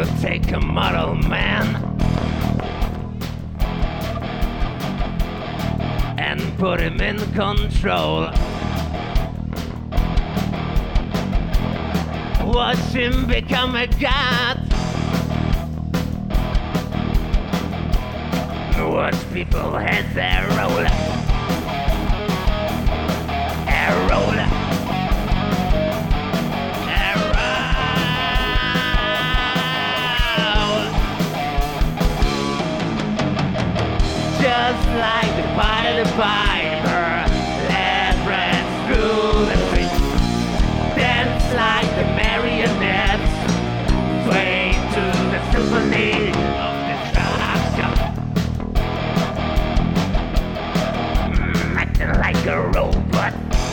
will take a model man and put him in control. Watch him become a god. Watch people head their roll. Roll. Just like the Pied Piper, let rats through the streets. Dance like the marionettes, sway to the symphony of destruction. Acting like a robot.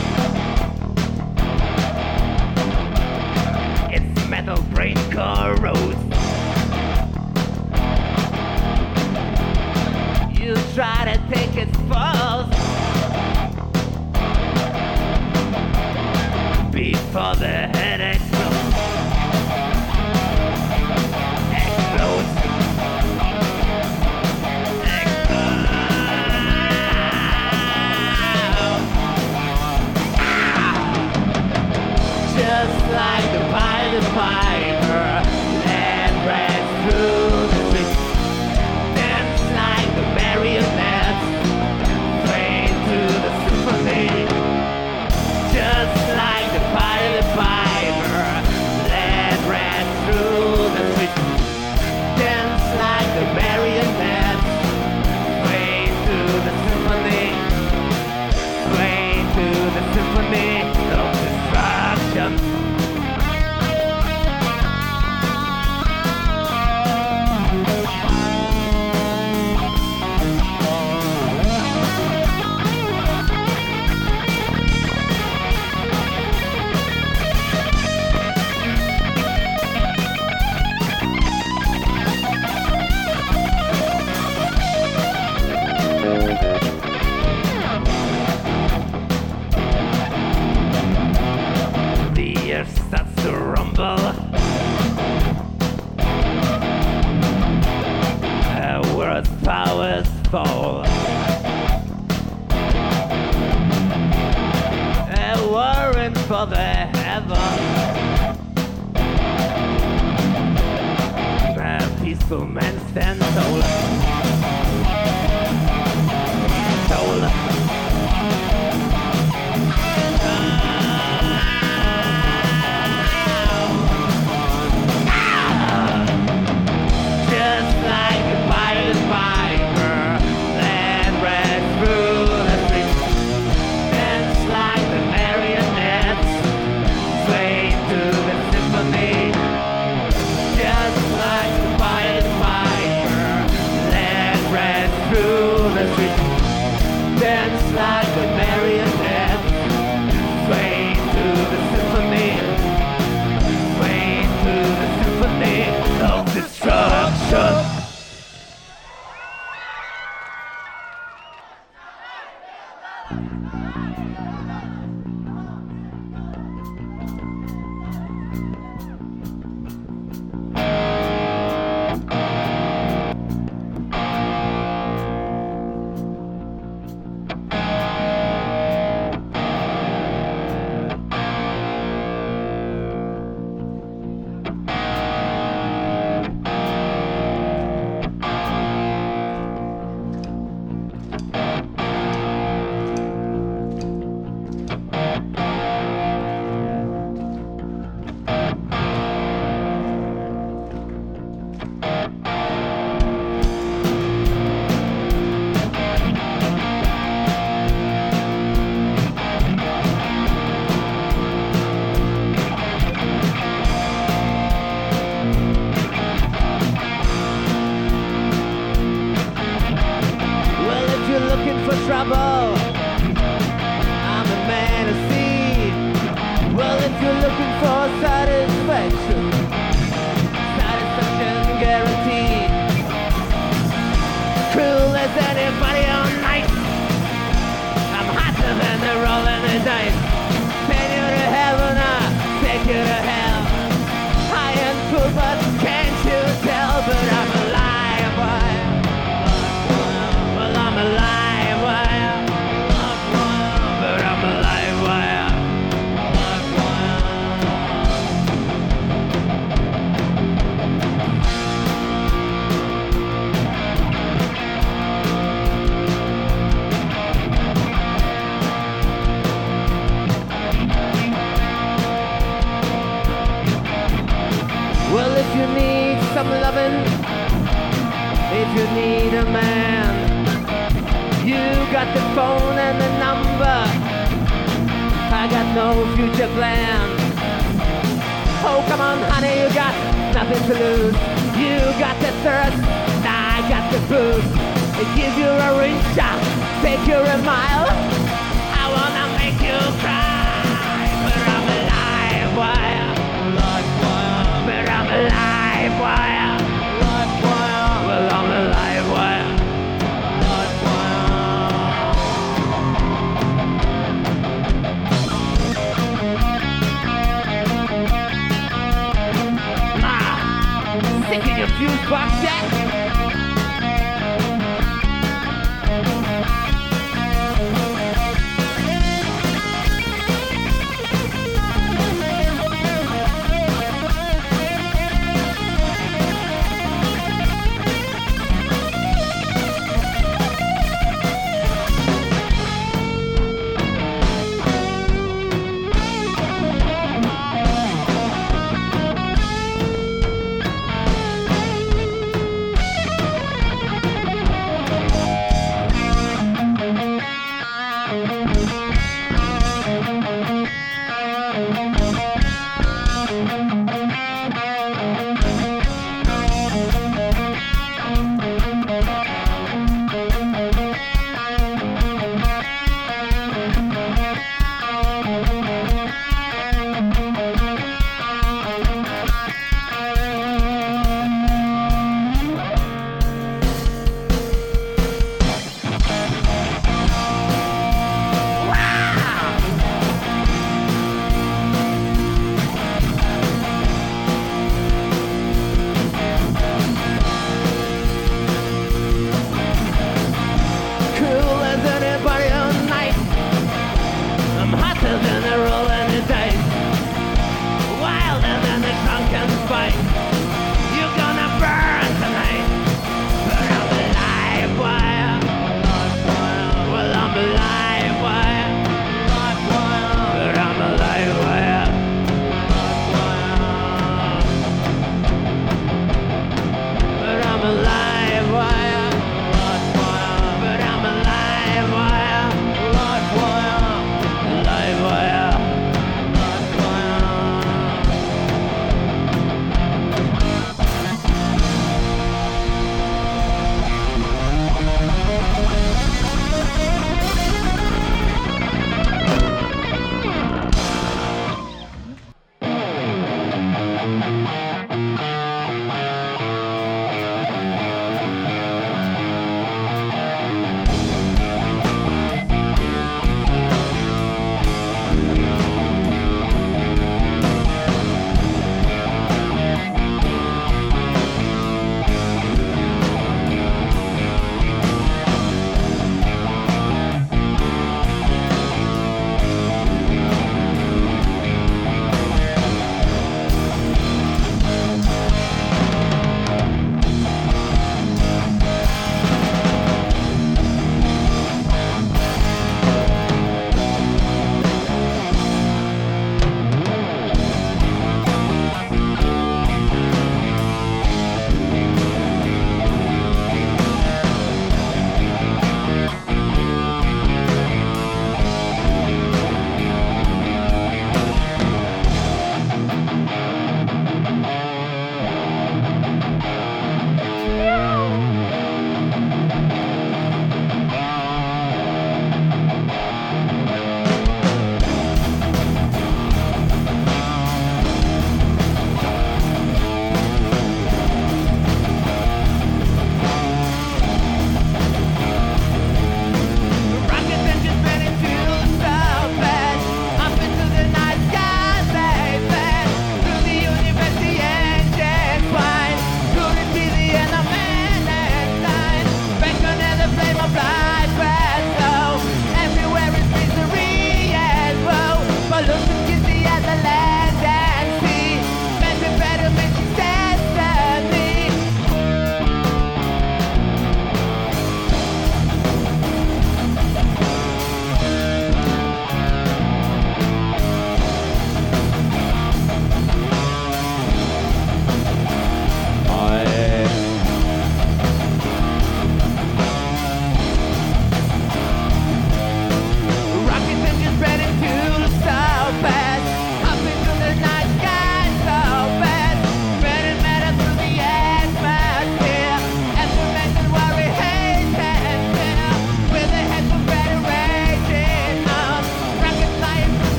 Its metal brain corrodes. You try to take its pulse before the head explodes. Explodes. Just like the Pied Piper, let rats through the streets. Dance like the marionettes, play to the symphony. Just like the Pied Piper, let rats through the streets. Dance like the marionettes, play to the symphony. Play to the symphony of destruction. The earth starts to rumble. World's powers fall. Warring for the heaven. A peaceful man stands tall. Just like a Pied Piper, let rats through the streets. Dance like the marionettes, sway to the symphony. Just like the Pied Piper, let some loving if you need a man. You got the phone and the number. I got no future plans. Oh, come on, honey, you got nothing to lose. You got the thirst, I got the booze. I give you a ring shot, take you a mile. I wanna make you cry, but I'm alive, wire. But I'm alive, wire. Well, I'm alive, wire. Sticking your fuse box yet?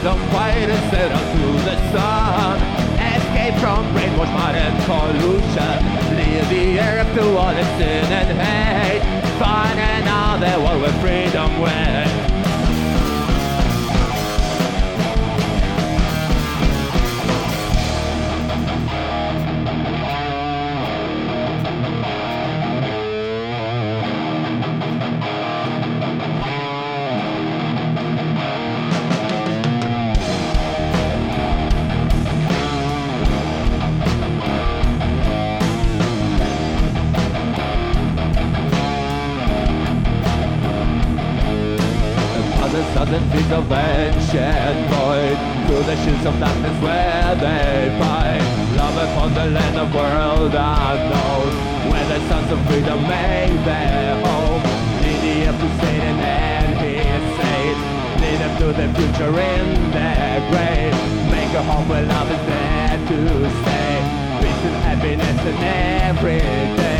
freedom fighters set up to the sun. Escape from brainwash, modern pollution. Leave the earth to all its sin and hate. Find another world where freedom wins. Sudden feet of ancient void, through the shields of darkness where they fight. Love upon the land of world unknown, where the sons of freedom make their home. Lead the earth to Satan and his saints, lead them to the future in their grave. Make a home where love is there to stay, peace and happiness in every day.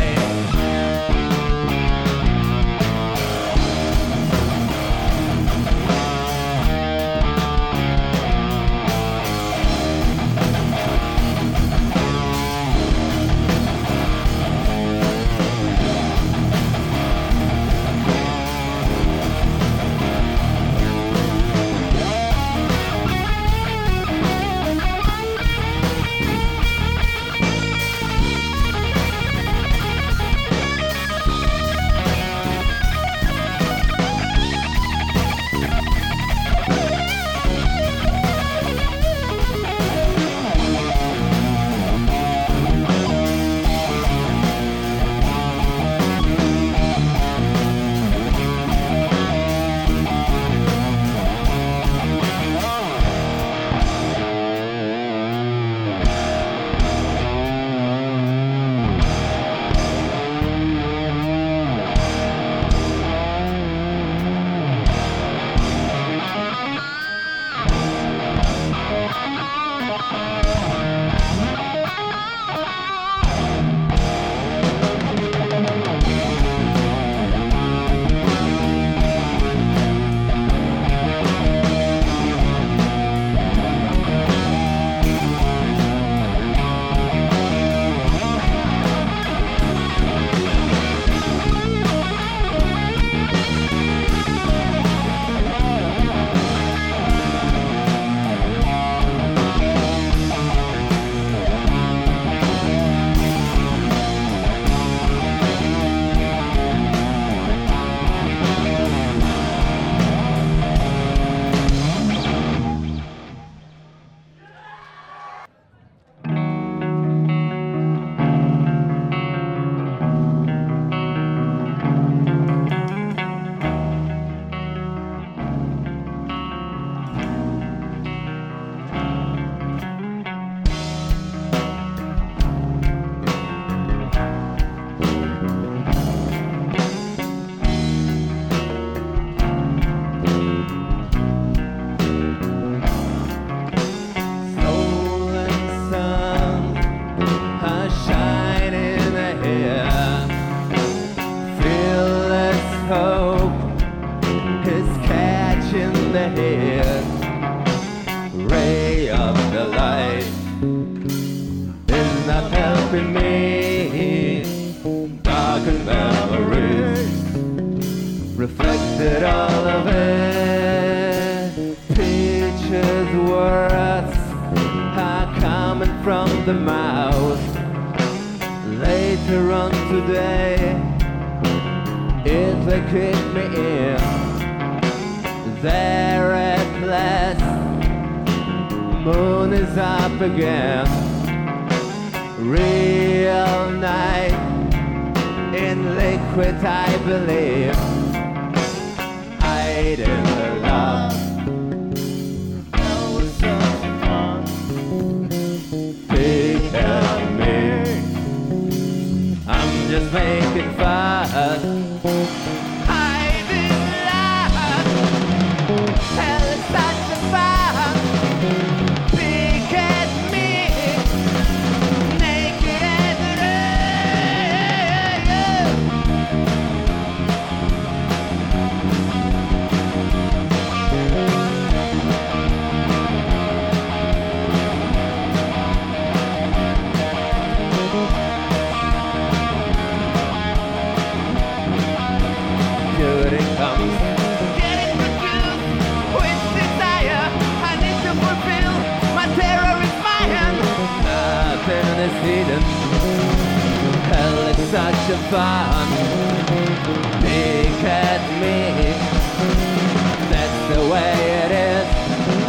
Ray of the light is not helping me. Darkened memories reflected all of it. Pictures, words are coming from the mouth. Later on today, it will kick me in. There at last, moon is up again. Real night in liquid, I believe. Hiding the love. That was such fun. Pick at me. I'm just making fun. the fun. Pick at me, that's the way it is.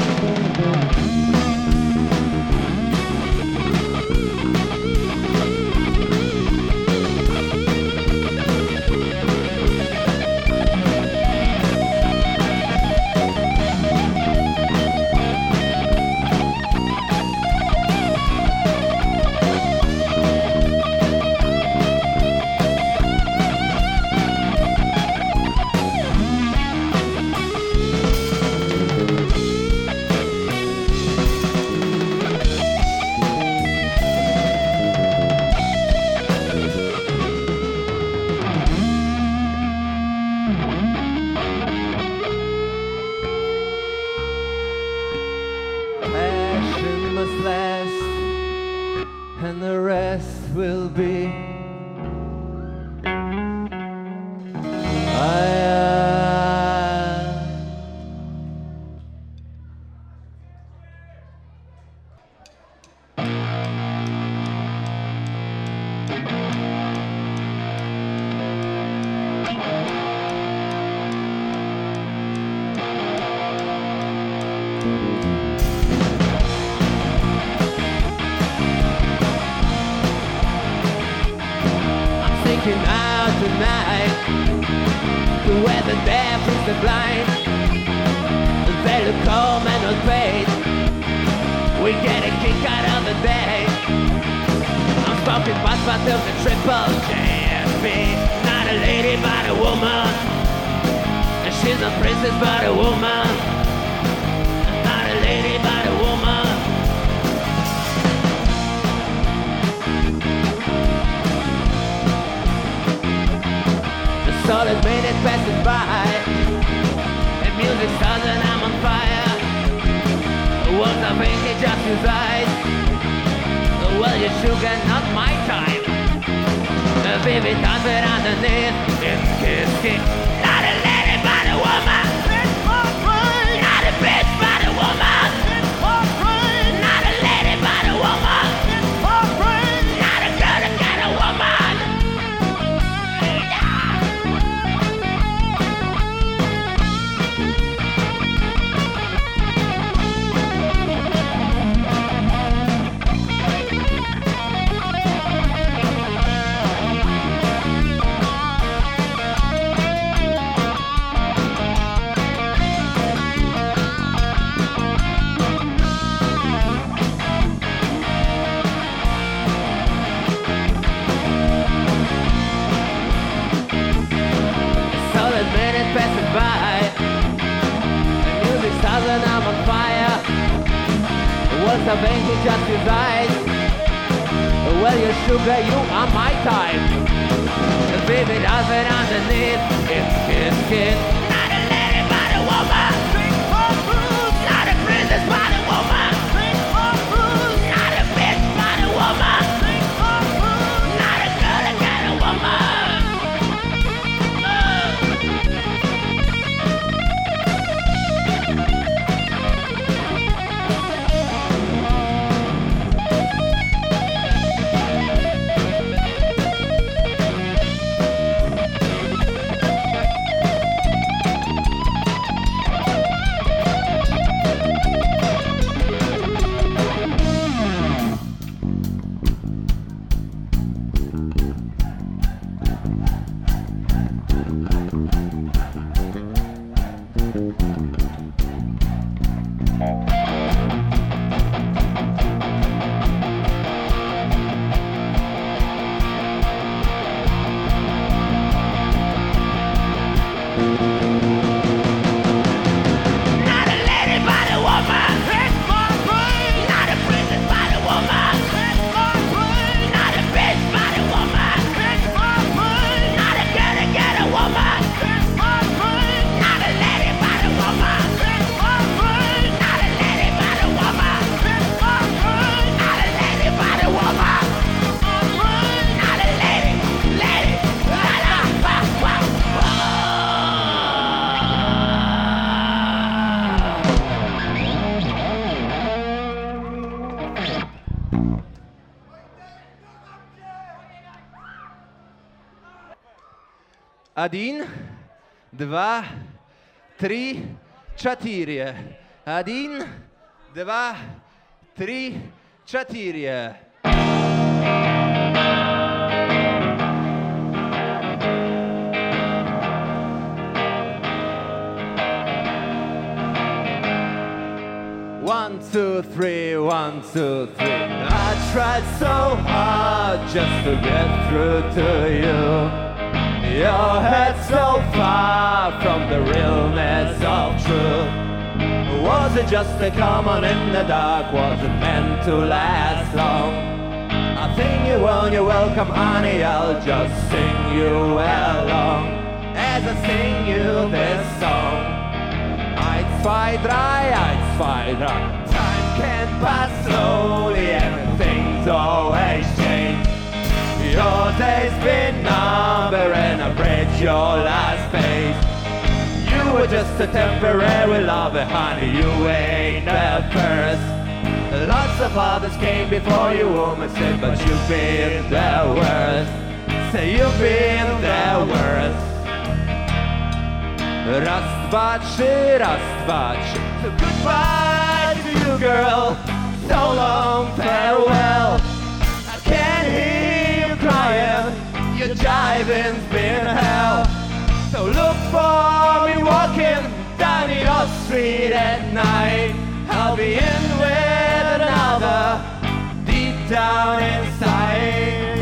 Passion must last, and the rest will be. Thinking out tonight, to where the deaf is the blind, they look calm and not paid. We get a kick out of the day. I'm smoking bus of the triple JSP. Not a lady but a woman, and she's a princess but a woman. Not a lady but a woman. Solid minutes passing by, and music starts and I'm on fire. Words of ink, it just his eyes. Well, you sugar, not my time. The baby does it underneath. Kiss, kiss. Not a lady, but a woman. Not a bitch, but a woman. Not a lady, but a woman. Not a girl, but a woman. Passing by, the music starts and I'm on fire. The words of ink, just his eyes. Well, you sugar, you are my type. The baby does it underneath. Kiss, kiss. Not a lady, but a woman. Not a princess, but a woman. Not a bitch, but a woman. Not a girl, but a woman. 1, 2, 3, 4. 1, 2, 3, 4. One, two, three, 1, 2, 3. I tried so hard just to get through to you. Your head so far from the realness of truth. Was it just a common in the dark? Was it meant to last long? I think you won, you're welcome, honey. I'll just sing you along as I sing you this song. Zwei, drei, 1, 2, 3. Time can pass slowly, everything's always changed. Your day's been numbered and I read your last page. You were just a temporary lover, honey, you ain't the first. Lots of others came before you, woman said, but you've been the worst. Say you've been the worst. Raz, dwa, trzy, raz, dwa, trzy. So goodbye to you, girl. So long, farewell. I can't hear you crying. Your jiving's been hell. So look for me walking down your street at night. I'll be in with another deep down inside.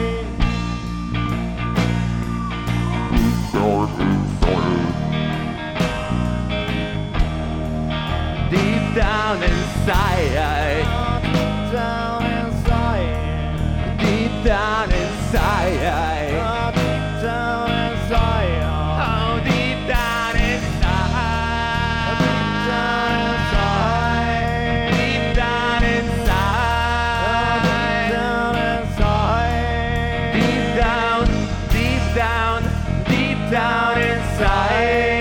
Deep down inside. Deep down inside. Deep down inside. Deep down inside. Oh, deep down inside. Deep down inside. Deep down, deep down, deep down inside.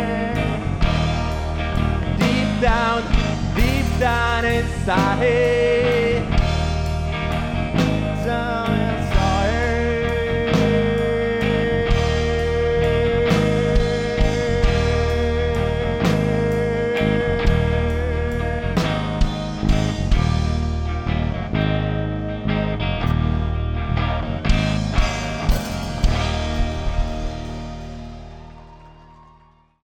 Deep down inside.